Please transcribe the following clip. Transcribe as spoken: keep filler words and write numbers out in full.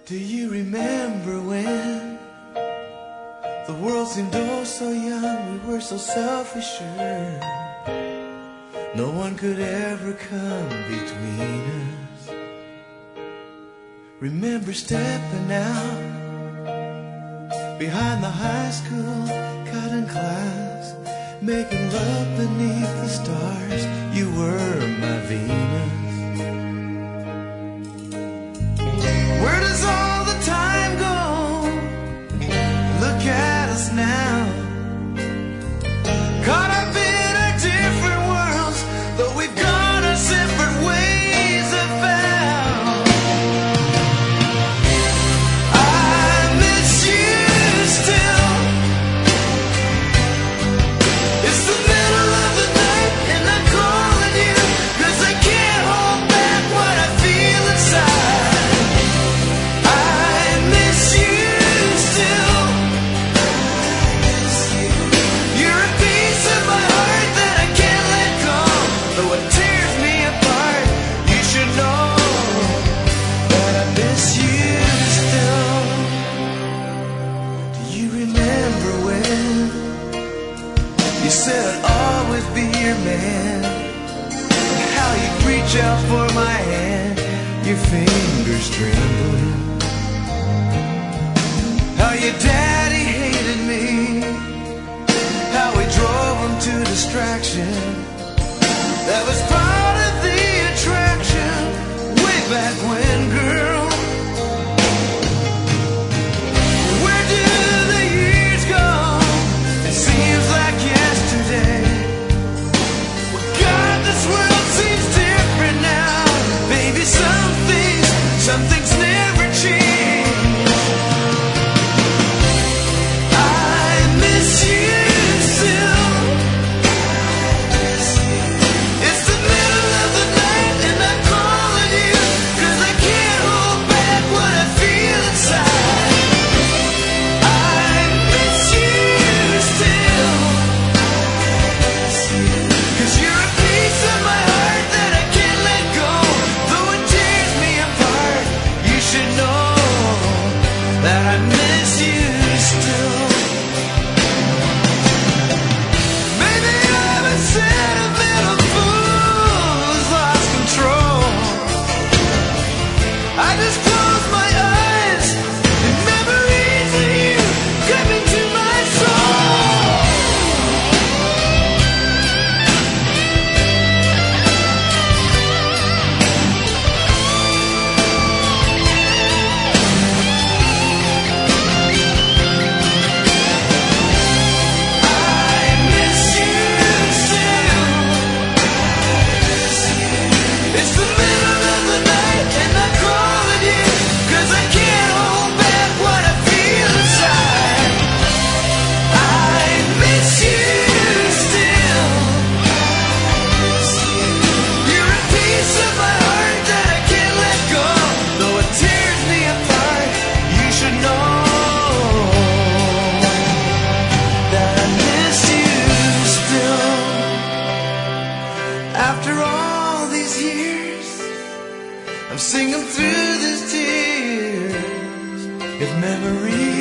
Do you remember when the world seemed oh so young, we were so self-assured, no one could ever come between us? Remember stepping out behind the high school cutting class, making love beneath the stars. You were my Venus. Where does all the time go? Look at us now, caught up in our different worlds, though we've gone our separate ways of found. I miss you still. It's the middle of the night and I'm calling you, 'cause I can't hold back what I feel inside. You said I'd always be your man, how you'd reach out for my hand, your fingers trembling, how your daddy hated me, how we drove him to distraction. That was part of the attraction way back when, girl. Something's never changed. I miss you still. It's the middle of the night and I'm calling you, 'cause I can't hold back what I feel inside. I miss you still, 'cause you're a piece of my heart that I can't let go. Though it tears me apart, you should know that I miss you still. Maybe I'm a sentimental fool who's lost control. I just close my eyes and memories of you come into my soul. After all these years, I'm singing through these tears. If memories